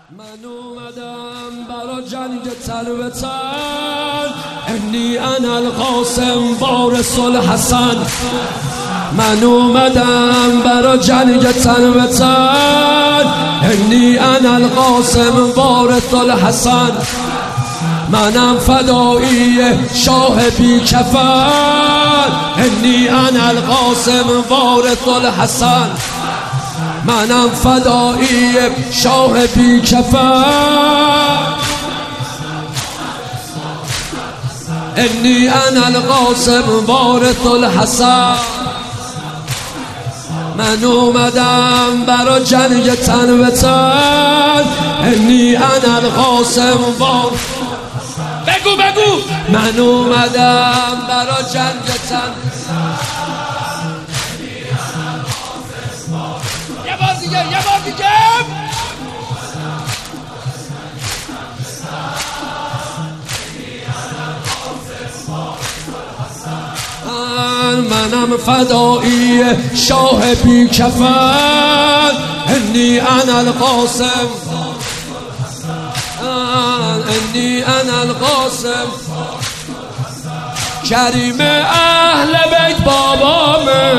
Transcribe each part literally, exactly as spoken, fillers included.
من اومدم برا جنگ تن به تن، انی انا القاسم وارث الحسن. من اومدم برا جنگ تن به تن، انی انا القاسم وارث الحسن. منم فدایی شاه بی کفن، انی انا القاسم وارث الحسن. منم فدایی شاه بی کفن، انی انا القاسم وارث الحسن. من اومدم برا جنگ تن به تن، انی انا القاسم وارث. بگو بگو من اومدم برا جنگ تن. یه بار دیگه یه بار دیگه منم فدایی شاه بی کفن، انی انا القاسم، انی انا القاسم. کریم اهل بیت بابامه،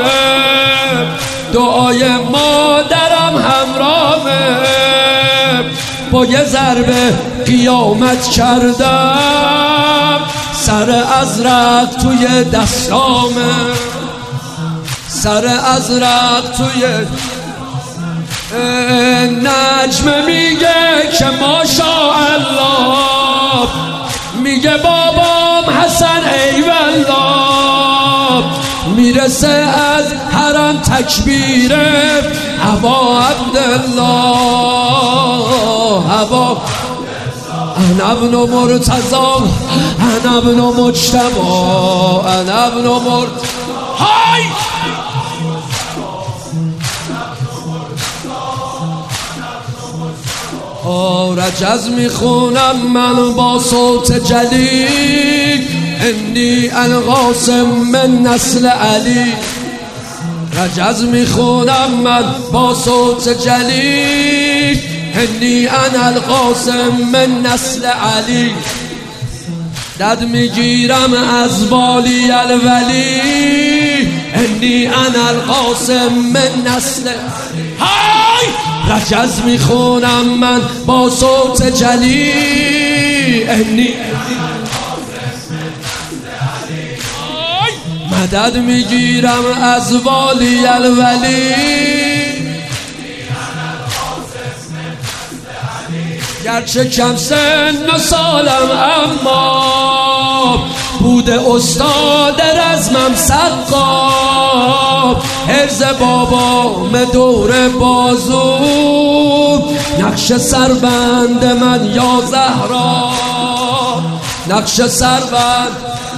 دعای مادرم همراهمه. با یه ضربه قیامت کردم، سر ازرق توی دستامه، سر ازرق توی. نجم میگه که ماشاءالله، میگه بابام حسن ای والله. میرسه از حرم تکبیره ابا عبدالله، ابا انا ابن مرتضی، انا ابن مجتبی، انا ابن مرتضی. های رجز میخونم من با صوت جلیل، انی القاسم من نسل علی. رجز میخونم من با صوت جلیل، انی انا القاسم من نسل علی. دد میگیرم از والی الولی، انی انا القاسم من نسل. های رجز میخونم من با صوت جلی، انی مدد میگیرم از والی الولی. گرچه کم سن و سالم اما بوده استاد رزمم سقا. حرز بابام دور بازو، نقش سربند من یا زهرا، نقش سربند.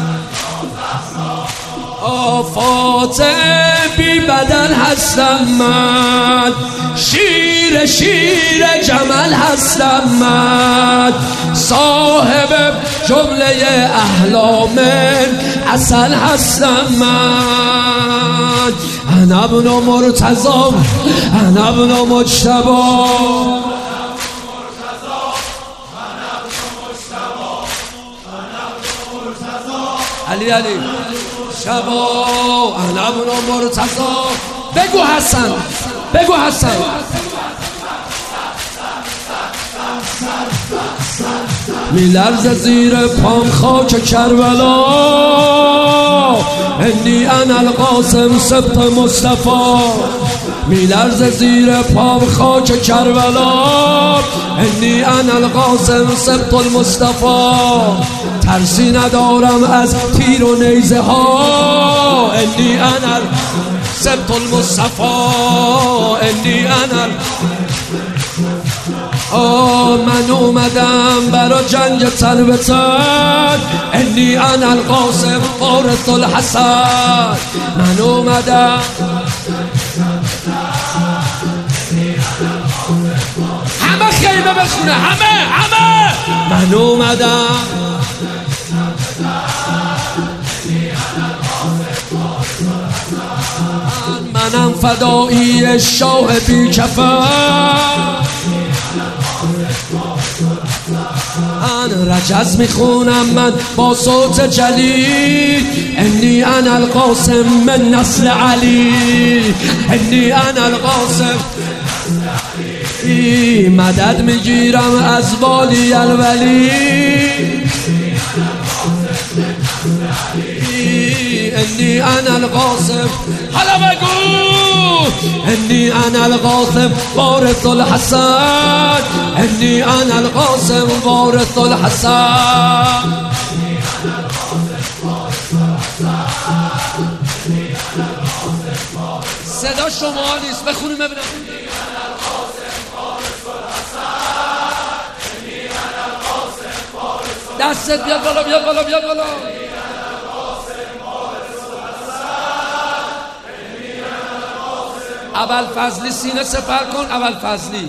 آفات بی بدن هستم من، شیر شیر جمل هستم من. صاحب جمله احلام عسل هستم من. انا ابن مرتضی، انا ابن مجتبی. علی علی شبا، انا ابن مرتضی. بگو حسن، بگو حسن. میلرز زیر پام خاک کربلا، انی انا القاسم سبط مصطفی. میلرز زیر پام خاک کربلا، انی انا القاسم سبط المصطفی. ترسی ندارم از تیر و نیزه ها، انی انا سبط المصطفی، انی انا. آه من اومدم برا جنگ تن به تن، انی انا القاسم وارث الحسن. من اومدم همه خیمه بخونه، همه همه. من اومدم منم فدایی شاه بی کفن. ان رجز میخونم من با صوت جلیل انی انا القاسم من نسل علی انی انا القاسم مدد میگیرم از والی الولی انی انا القاسم حالا بگو انی انا القاسم وارث الحسن انی انا القاسم وارث الحسن صدا شما نیست بخونیم ببینم دستت بیاد بالا بیاد بالا بیاد بالا اول فضلی سینه سپر کن اول فضلی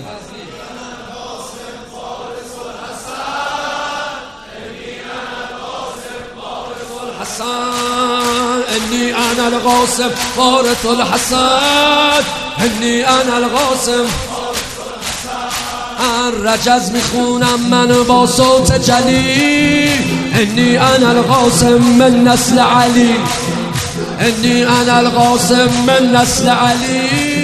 حسن انی انا القاسم وارث الحسن انی انا القاسم ان رجز میخونم من با صوت جلیل انی انا القاسم من نسل علی انی انا القاسم من نسل علی